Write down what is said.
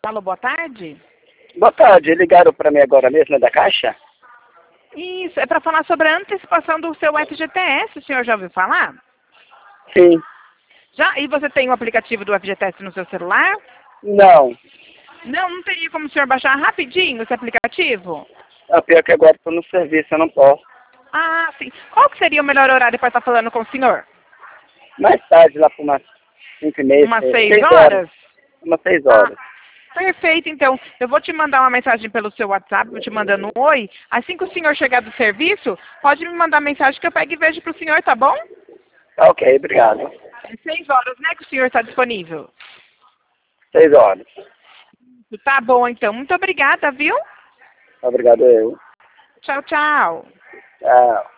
Alô, boa tarde. Boa tarde, ligaram para mim agora mesmo, da Caixa? Isso, é para falar sobre a antecipação do seu FGTS, o senhor já ouviu falar? Sim. Já? E você tem o aplicativo do FGTS no seu celular? Não. Não teria como o senhor baixar rapidinho esse aplicativo? A pior que agora estou no serviço, eu não posso. Ah, sim. Qual que seria o melhor horário para estar falando com o senhor? Mais tarde, lá por umas 5h30, Umas 6 6 horas. horas? Umas 6 Ah, horas. perfeito, então. Eu vou te mandar uma mensagem pelo seu WhatsApp, vou te mandando um oi. Assim que o senhor chegar do serviço, pode me mandar mensagem que eu pego e vejo para o senhor, tá bom? Tá ok, obrigado. É 6 horas, né, que o senhor está disponível? 6 horas. Tá bom, então. Muito obrigada, viu? Obrigado eu. Tchau, tchau. Tchau.